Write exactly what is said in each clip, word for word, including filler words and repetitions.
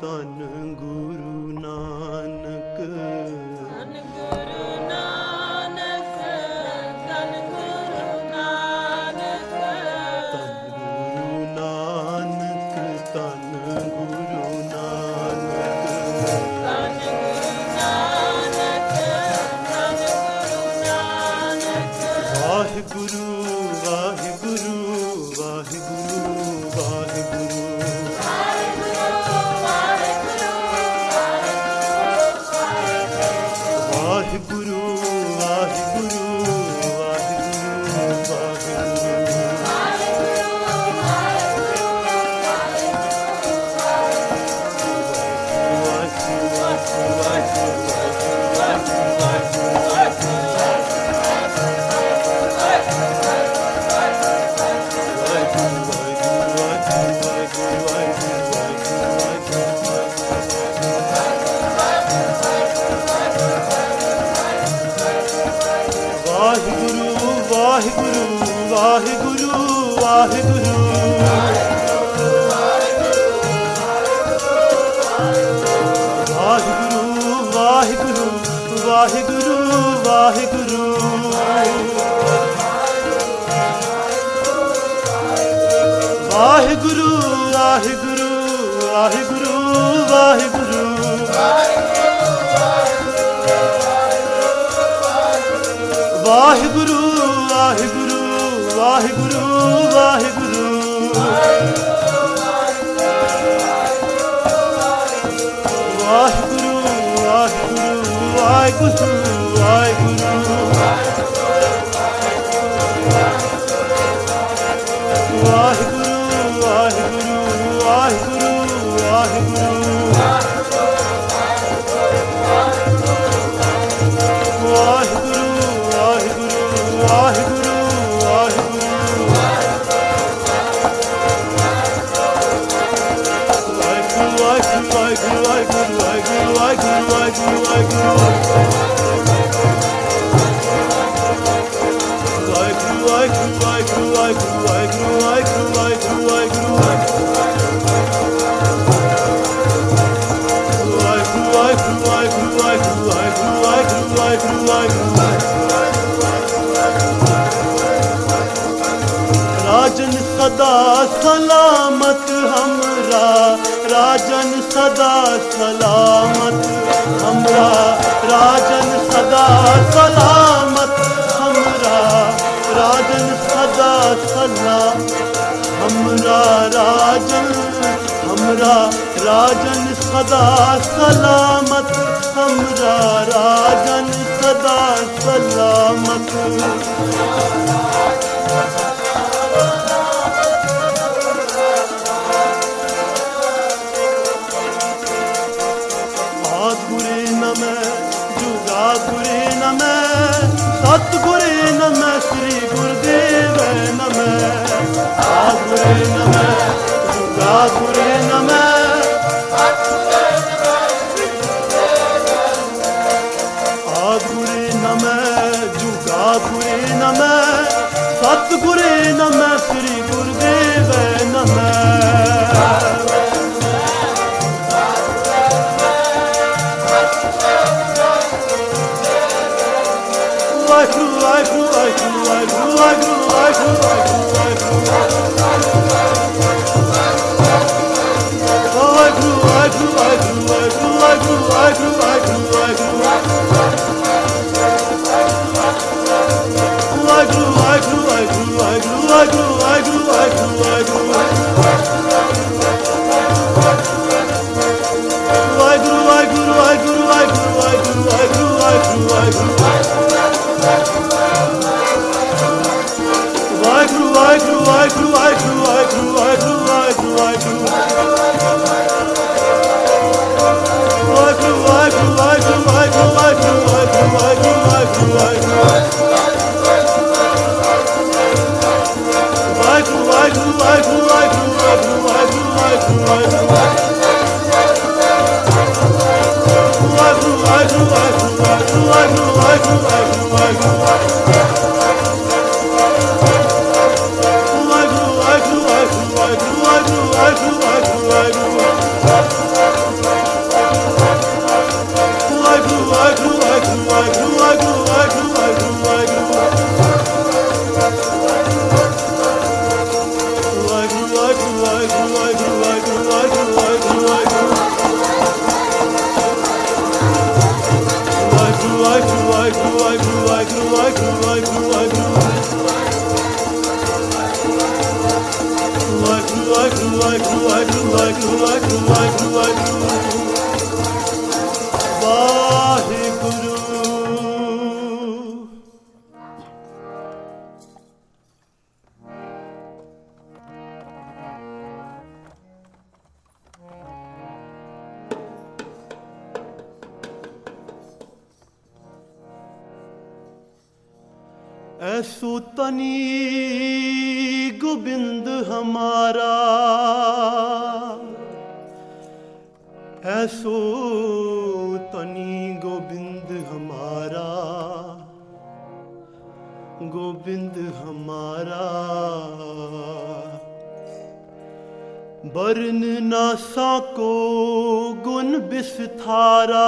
ਧੰਨ ਗੁਰੂ ਨਾਨਕ। ਧੰਨ ਗੁਰੂ ਨਾਨਕ, ਧੰਨ ਗੁਰੂ ਨਾਨਕ, ਧੰਨ ਗੁਰੂ ਨਾਨਕ, ਧੰਨ ਗੁਰੂ ਨਾਨਕ। ਧੰਨ ਗੁਰੂ ਨਾਨਕ, ਧੰਨ ਗੁਰੂ ਨਾਨਕ। ਵਾਹਿਗੁਰੂ ਵਾਹਿਗੁਰੂ ਵਾਹਿਗੁਰੂ ਵਾਹਿਗੁਰੂ। ਵਾਹਿਗੁਰੂ ਵਾਹਿਗੁਰੂ ਵਾਹਿਗੁਰੂ ਵਾਹਿਗੁਰੂ। ਵਾਹਿਗੁਰੂ ਵਾਹਿਗੁਰੂ ਵਾਹਿਗੁਰੂ। ਵਾਹਿਗੁਰੂ ਵਾਹਿਗੁਰੂ ਵਾਹਿਗੁਰੂ ਵਾਹਿਗੁਰੂ। ਵਾਹਿਗੁਰੂ ਵਾਹਿਗੁਰੂ ਵਾਹਿਗੁਰੂ ਵਾਹਿਗੁਰੂ। ਵਾਹਿਗੁਰੂ ਵਾਹਿਗੁਰੂ ਵਾਹਿਗੁਰੂ ਵਾਹਿਗੁਰੂ। ਵਾਹਿਗੁਰੂ ਵਾਹਿਗੁਰੂ ਵਾਹਿਗੁਰੂ ਵਾਹਿਗੁਰੂ। ਵਾਹਿਗੁਰੂ ਵਾਹਿਗੁਰੂ ਵਾਹਿਗੁਰੂ ਵਾਹਿਗੁਰੂ। ਵਾਹਿਗੁਰੂ ਵਾਹਿਗੁਰੂ ਵਾਹਿਗੁਰੂ ਵਾਹਿਗੁਰੂ ਵਾਹਿਗੁਰੂ ਵਾਹਿਗੁਰੂ ਵਾਹਿਗੁਰੂ। ਵਾਹਿਗੁਰੂ ਵਾਹਿਗੁਰੂ ਵਾਹਿਗੁਰੂ ਵਾਹਿਗੁਰੂ ਵਾਹਿਗੁਰੂ ਵਾਹਿਗੁਰੂ ਵਾਹਿਗੁਰੂ ਵਾਹਿਗੁਰੂ। ਵਾਹਿਗੁਰੂ ਵਾਹਿਗੁਰੂ ਵਾਹਿਗੁਰੂ ਵਾਹਿਗੁਰੂ ਵਾਹਿਗੁਰੂ ਵਾਹਿਗੁਰੂ ਵਾਹਿਗੁਰੂ ਵਾਹਿਗੁਰੂ। ਰਾਜਨ ਸਦਾ ਸਲਾਮਤ ਹਮਰਾ, ਰਾਜਨ ਸਦਾ ਸਲਾਮਤ ਹਮਰਾ, ਰਾਜਨ ਸਦਾ ਸਲਾਮਤ ਹਮਰਾ, ਰਾਜਨ ਸਦਾ ਸਲਾਮ ਹਮਰਾ, ਰਾਜਨ ਹਮਰਾ, ਰਾਜਨ ਸਦਾ ਸਲਾਮਤ ਹਮਰਾ, ਰਾਜਨ ਸਦਾ ਸਲਾਮਤ। ਆਦਿ ਨਮੈ ਜੁਗਾ ਗੁਰੇ ਨਮੈ, ਸਤਿਗੁਰੇ ਨਮੈ ਸ੍ਰੀ ਗੁਰਦੇਵ ਨਮੈ। ਆਦਿ ਨਮੈ ਜੁਗਾ ਗੁਰੇ ਨਮੈ, ਆਦਿ ਨਮੈ ਜੁਗਾ ਗੁਰੇ ਨਮੈ, ਸਤਿਗੁਰੇ ਨਮੈ ਸ੍ਰੀ ਗੁਰਦੇਵ ਨਮੈ। ਵਾਹਿਗੁਰੂ ਵਾਹਿਗੁਰੂ ਵਾਹਿਗੁਰੂ ਵਾਹਿਗੁਰੂ ਵਾਹਿਗੁਰੂ ਵਾਹਿਗੁਰੂ ਵਾਹਿਗੁਰੂ ਵਾਹਿਗੁਰੂ। ਵਾਹਿਗੁਰੂ ਵਾਹਿਗੁਰੂ ਵਾਹਿਗੁਰੂ ਵਾਹਿਗੁਰੂ ਵਾਹਿਗੁਰੂ ਵਾਹਿਗੁਰੂ ਵਾਹਿਗੁਰੂ ਵਾਹਿਗੁਰੂ। ਵਾਹਿਗੁਰੂ ਵਾਹਿਗੁਰੂ ਵਾਹਿਗੁਰੂ ਵਾਹਿਗੁਰੂ ਵਾਹਿਗੁਰੂ ਵਾਹਿਗੁਰੂ ਵਾਹਿਗੁਰੂ ਵਾਹਿਗੁਰੂ। ਵਾਹਿਗੁਰੂ ਵਾਹਿਗੁਰੂ ਵਾਹਿਗੁਰੂ ਵਾਹਿਗੁਰੂ ਵਾਹਿਗੁਰੂ ਵਾਹਿਗੁਰੂ ਵਾਹਿਗੁਰੂ ਵਾਹਿਗੁਰੂ। ਵਾਹਿਗੁਰੂ ਵਾਹਿਗੁਰੂ ਵਾਹਿਗੁਰੂ ਵਾਹਿਗੁਰੂ ਵਾਹਿਗੁਰੂ ਵਾਹਿਗੁਰੂ ਵਾਹਿਗੁਰੂ ਵਾਹਿਗੁਰੂ। ਵਾਹਿਗੁਰੂ ਵਾਹਿਗੁਰੂ ਵਾਹਿਗੁਰੂ ਵਾਹਿਗੁਰੂ ਵਾਹਿਗੁਰੂ ਵਾਹਿਗੁਰੂ ਵਾਹਿਗੁਰੂ ਵਾਹਿਗੁਰੂ ਵਾਹਿਗੁਰੂ। ਵਾਹਿਗੁਰੂ ਵਾਹਿਗੁਰੂ ਵਾਹਿਗੁਰੂ ਵਾਹਿਗੁਰੂ ਵਾਹਿਗੁਰੂ ਵਾਹਿਗੁਰੂ ਵਾਹਿਗੁਰੂ ਵਾਹਿਗੁਰੂ। ਵਾਹਿਗੁਰੂ ਵਾਹਿਗੁਰੂ ਵਾਹਿਗੁਰੂ ਵਾਹਿਗੁਰੂ ਵਾਹਿਗੁਰੂ ਵਾਹਿਗੁਰੂ ਵਾਹਿਗੁਰੂ ਵਾਹਿਗੁਰੂ। ਵਾਹਿਗੁਰੂ ਵਾਹਿਗੁਰੂ ਵਾਹਿਗੁਰੂ ਵਾਹਿਗੁਰੂ ਵਾਹਿਗੁਰੂ ਵਾਹਿਗੁਰੂ ਵਾਹਿਗੁਰੂ ਵਾਹਿਗੁਰੂ। ऐसो तनी गोविंद हमारा, ऐसो तनी गोविंद हमारा, गोविंद हमारा बरन ना साको गुण बिस्तारा,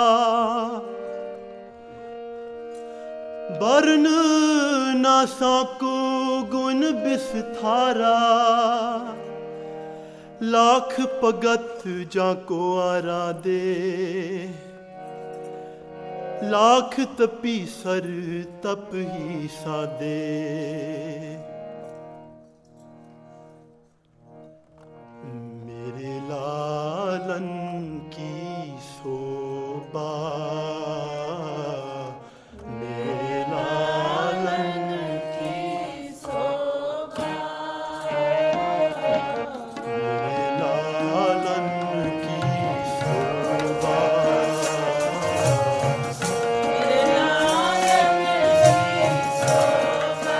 बरन ना साको गुण बिस्तारा, लाख भगत जाको आरा दे, लाख तपी सर तप ही सादे। मेरे लालन की शोभा, मेरे लालन की शोभा, मेरे लालन की शोभा, मेरे लालन की शोभा,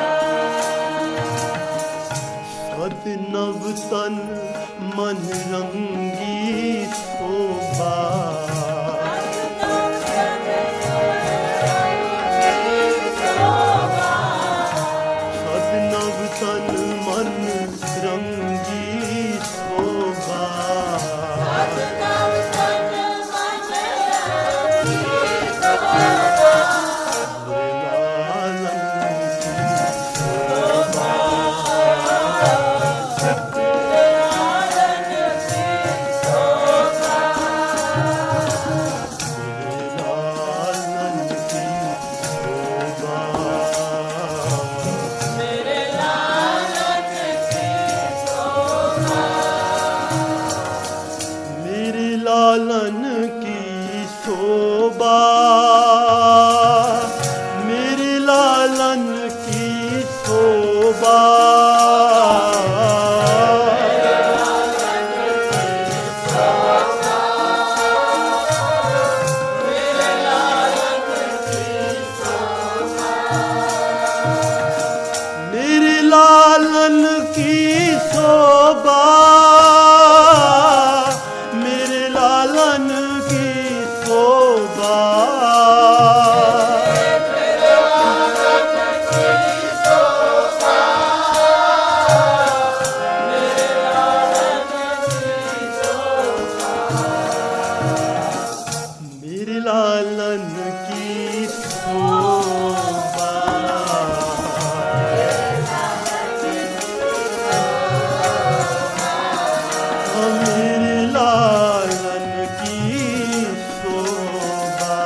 सद नव तन मन रंगी शोभा, सद नव तन मन रंगी शोभा, लालन की शोभा, मेरे लालन की शोभा, मेरे लालन की शोभा, मेरे लालन की शोभा, मेरे लालन की शोभा, मेरे लालन की शोभा,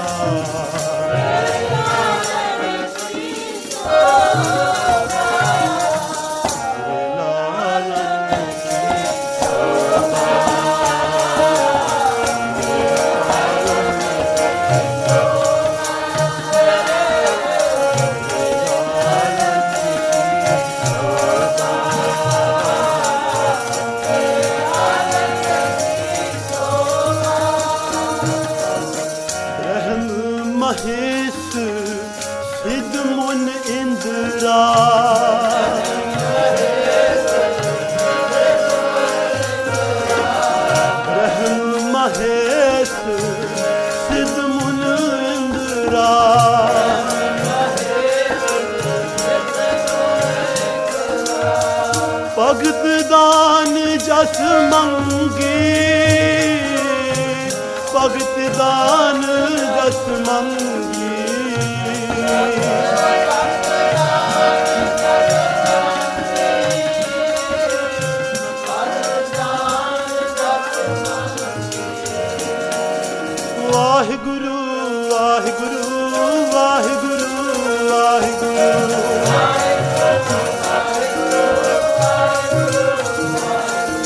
महेश सिद्ध मुन इंद्रा, ब्रह्म महेश सिद्ध मुन इंद्रा, भगत दान जस मंगी, भगत दान जस मंगी, वाहिगुरु वाहिगुरु वाहिगुरु वाहिगुरु,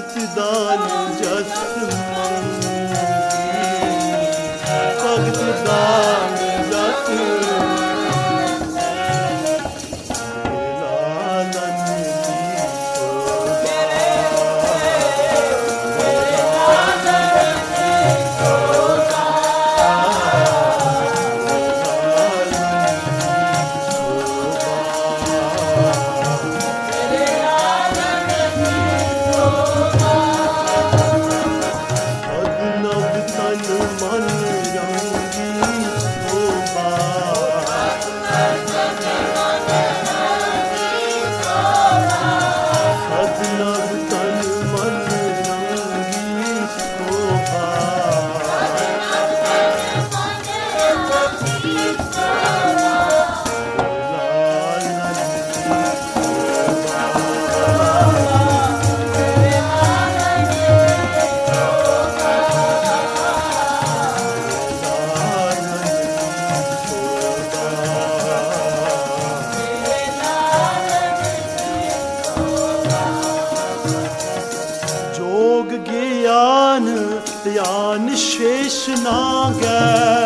भगत दान जस मंगी, भगत दान जस लालन की ज्ञान ज्ञान शेष नागै,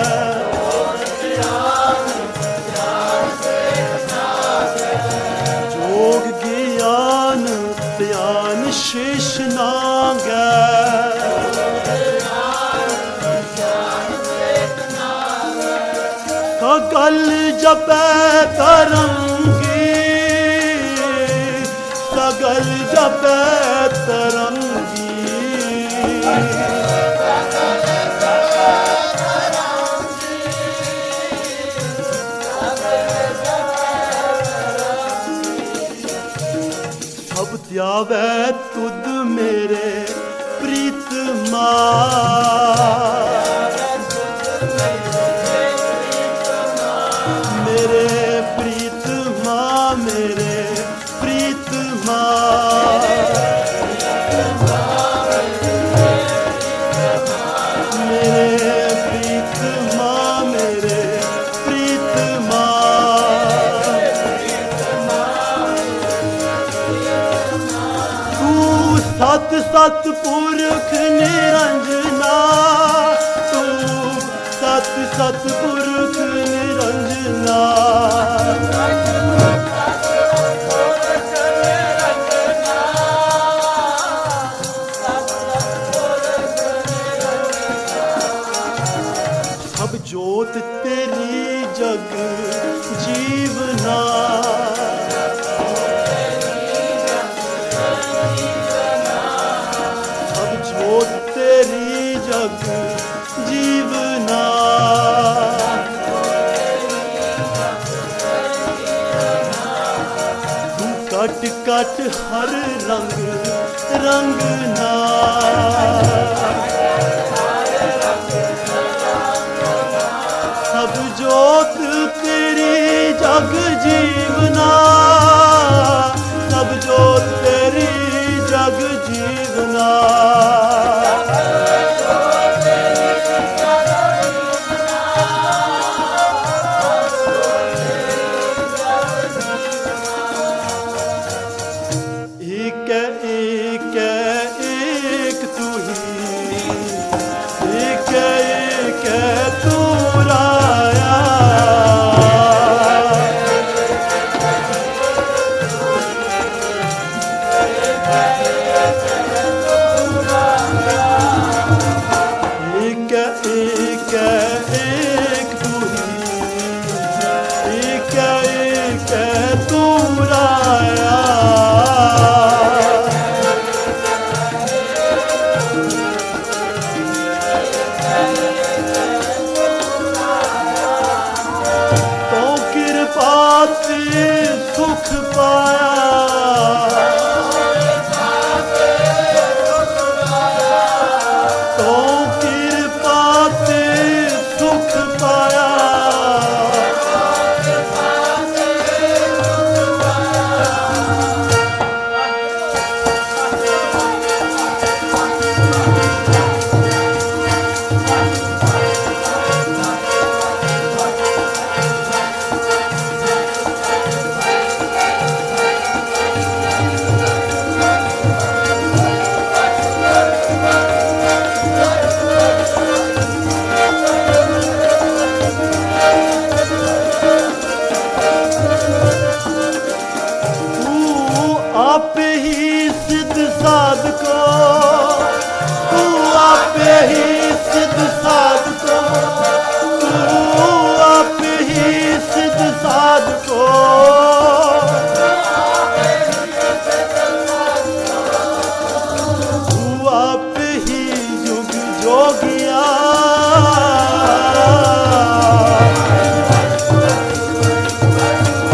जोग ज्ञान ज्ञान शेष नागै, कगल जपै तरंगी, सगल जपै तरंगी, सब त्यावै तुद मेरे प्रीतमा, मेरे प्रीतमा, मेरे प्रीतमा, सत सत पुरख निरंजना, तू सत सत पुरख निरंजना, सब जोत तेरी जग जीवना, तेरी जग जीवना, तू कट कट हर रंग रंगना, सब जोत तेरी जग जीवना, सब जोत तेरी जग जीवना, एक एक एक तू ही, एक एक तू राया, एक एक एक तू ही, एक एक तू राया,